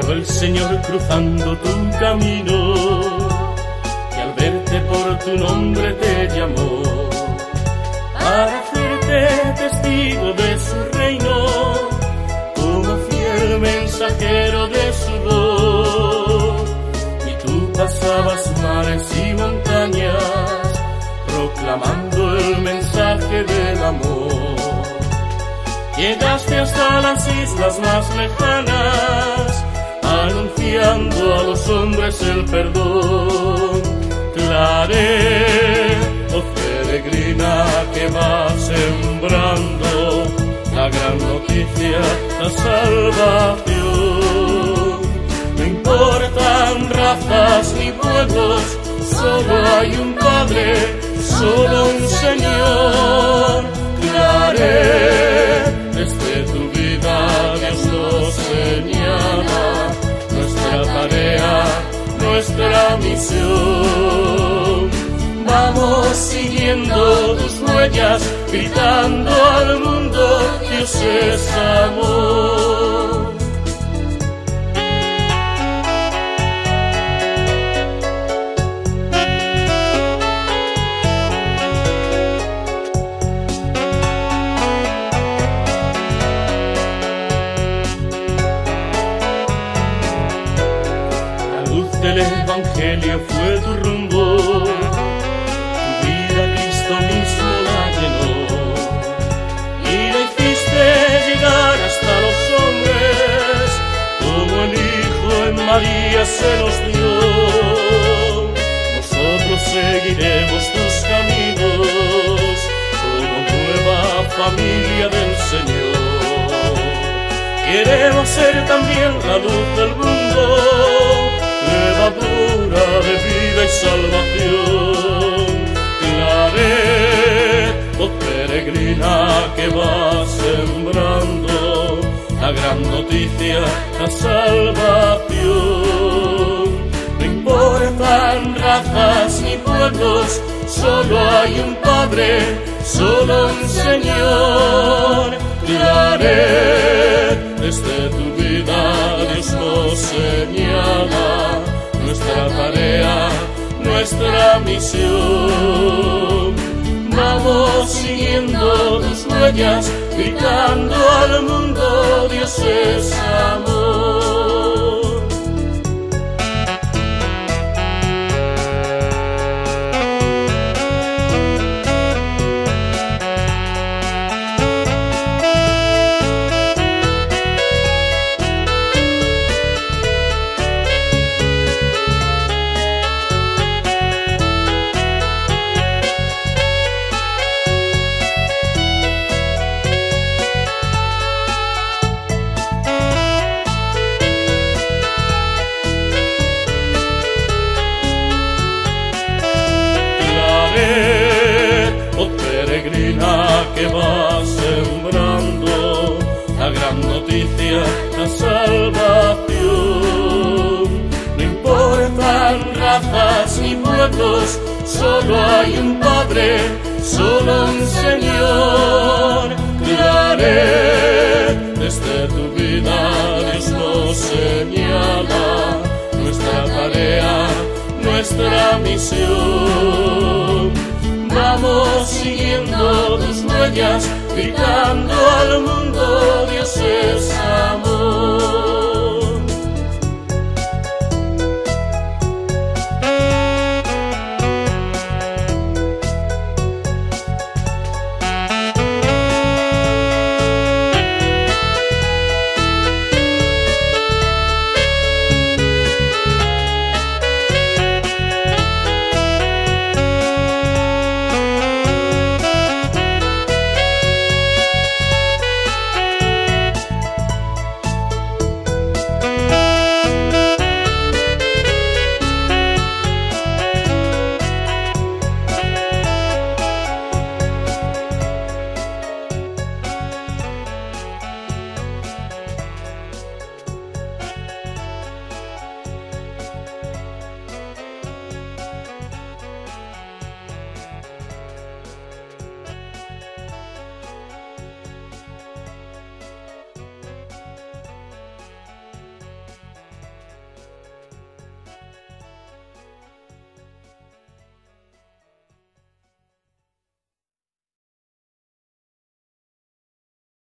vio el Señor cruzando tu camino y al verte por tu nombre te llamó para hacerte testigo de su reino, como fiel mensajero de su voz. Y tú pasabas mares y montañas proclamando el mensaje del amor. Llegaste hasta las islas más lejanas, anunciando a los hombres el perdón. Claret, oh peregrina que va sembrando la gran noticia, la salvación. No importan razas ni pueblos, solo hay un Padre, solo un Señor. Claret, desde tu vida Dios nos señala nuestra tarea, nuestra misión. Vamos siguiendo tus huellas, gritando al mundo, Dios es amor. El Evangelio fue tu rumbo, tu vida Cristo mismo la llenó, y la hiciste llegar hasta los hombres, como el Hijo en María se nos dio. Nosotros seguiremos tus caminos, como nueva familia del Señor. Queremos ser también la luz del mundo, levadura de vida y salvación. Claret, oh peregrina que va sembrando la gran noticia, la salvación. No importan razas ni pueblos, solo hay un Padre, solo un Señor. Claret, desde tu vida Dios nos señala nuestra tarea, nuestra misión. Vamos siguiendo tus huellas, gritando al mundo, Dios es amor. Oh peregrina que va sembrando la gran noticia, la salvación. No importan razas ni pueblos, solo hay un Padre, solo un Señor. Claret, desde tu vida Dios nos señala nuestra tarea, nuestra misión. Vamos siguiendo tus huellas, gritando al mundo,